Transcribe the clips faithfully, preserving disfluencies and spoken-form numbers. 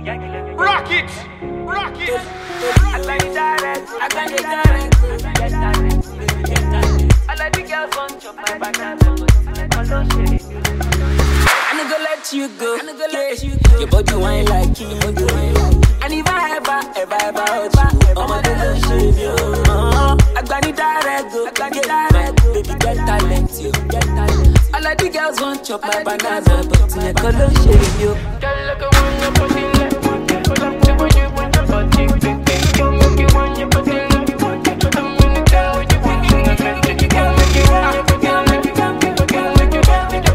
Rock it! Rock it! I got it direct, I got it direct. Get talent, get talent. I like the girls want chop my banana, but I don't shake. I no go let you go, I no go let you go. Your body wine like you, your body wine like. And if I ever, ever, ever hurt you, I'ma don't shave you. Uh-huh. I got it direct, go, I got it direct. Baby, get talent, you get talent. I like the girls want chop my banana, but I don't shave you. Girl, look at when you're putting it. Pull up to when you want your body. Don't make you want your body. I'm gonna tell you what you want. Girl, make you want your body. Girl, make you want your body. Girl, make you want your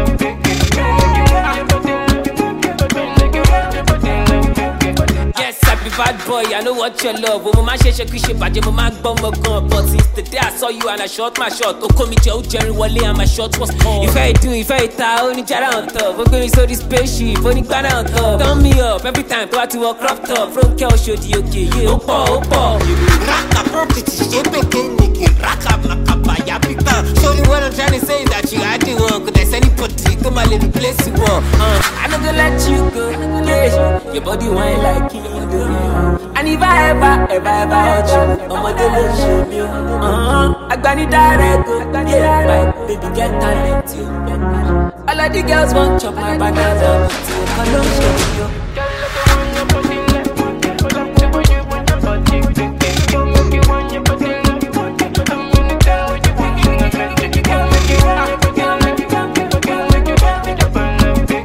body. Yes, happy bad boy, I know what you love. When my share share share bad, my mag bomb a gun. But since the day I saw you and I shot my shot, oh come me Joe Jerry Wally and my shot was on. If I do, if I ta, only jara on top. We're going so this spaceship, only banana on top. Turn me up every time, to to walk crop top. From Kel show the okay, yeah, opa opa. Raka property, she picking Nicky. Raka makapa ya pika. So what I'm trying to say is that you had the one, cause there's any putty, come a little place you want. Uh, I not gonna let you go, yeah. Your body wine like you do. And if I ever, ever, ever hurt you, I'ma don't shame you. Uh-huh. I got it direct, yeah. My baby get talent, you. All of the girls want chop my banana, but I don't shame you. Girl, look at when you're putting it. Pull up to when you want your body. Don't make you want your body. I'm gonna tell you what you want. Girl, make you want your body. Girl, make you want your body. Girl, make you want your body.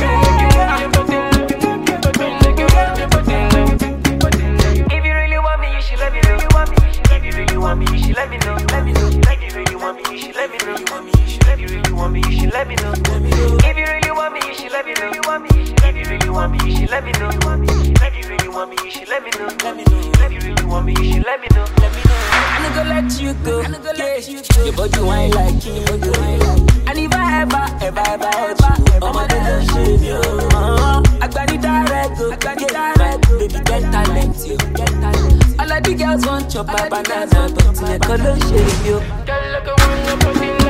If you really want me, you should let me know. If you really want me, you should let me know. Let me know. If you really want me, you should let me know. If you really want me, you should let me know. If you really want me, you should let me know. If you really want me, you should let me know. If you really want me, you should let me know. Let me know. If you really want me, you should let me know. Let me know. I no go let you go. I no go let you go. Your body wine like you, your body wine like. And if I ever, ever, ever hurt you, I'ma don't shave you. Uh-huh. I got it direct, go. I got it direct. Baby, get talent, you get talent. All of the girls want chop my banana, but I don't shave you. Girl, look at when you're putting